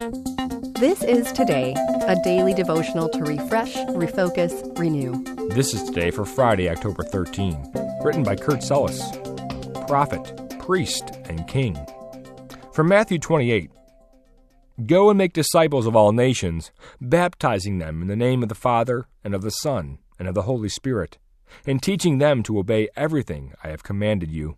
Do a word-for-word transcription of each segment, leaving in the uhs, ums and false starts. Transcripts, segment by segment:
This is Today, a daily devotional to refresh, refocus, renew. This is Today for Friday, October thirteenth, written by Kurt Sullis, prophet, priest, and king. From Matthew twenty-eight, Go and make disciples of all nations, baptizing them in the name of the Father, and of the Son, and of the Holy Spirit, and teaching them to obey everything I have commanded you.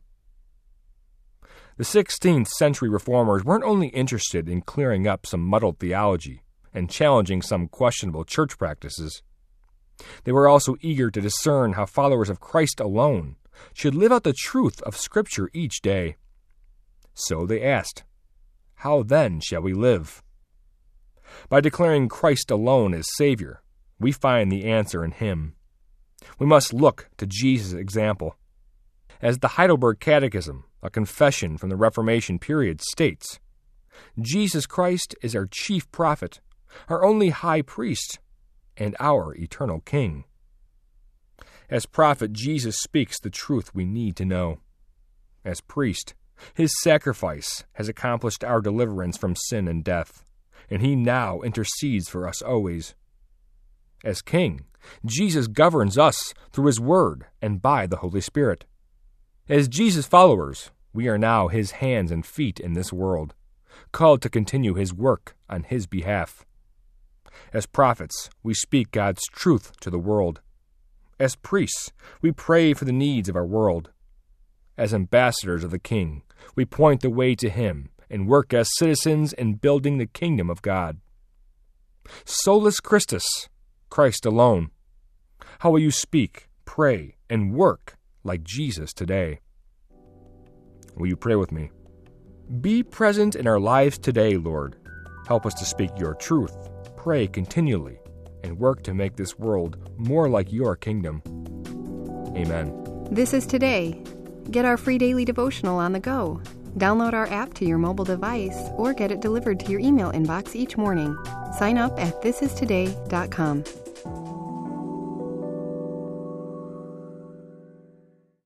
The sixteenth century reformers weren't only interested in clearing up some muddled theology and challenging some questionable church practices. They were also eager to discern how followers of Christ alone should live out the truth of Scripture each day. So they asked, How then shall we live? By declaring Christ alone as Savior, we find the answer in Him. We must look to Jesus' example. As the Heidelberg Catechism, a confession from the Reformation period, states, Jesus Christ is our chief prophet, our only high priest, and our eternal King. As prophet, Jesus speaks the truth we need to know. As priest, His sacrifice has accomplished our deliverance from sin and death, and He now intercedes for us always. As King, Jesus governs us through His Word and by the Holy Spirit. As Jesus' followers, we are now His hands and feet in this world, called to continue His work on His behalf. As prophets, we speak God's truth to the world. As priests, we pray for the needs of our world. As ambassadors of the King, we point the way to Him and work as citizens in building the kingdom of God. Solus Christus, Christ alone. How will you speak, pray, and work like Jesus today? Will you pray with me? Be present in our lives today, Lord. Help us to speak your truth, pray continually, and work to make this world more like your kingdom. Amen. This is Today. Get our free daily devotional on the go. Download our app to your mobile device or get it delivered to your email inbox each morning. Sign up at this is today dot com.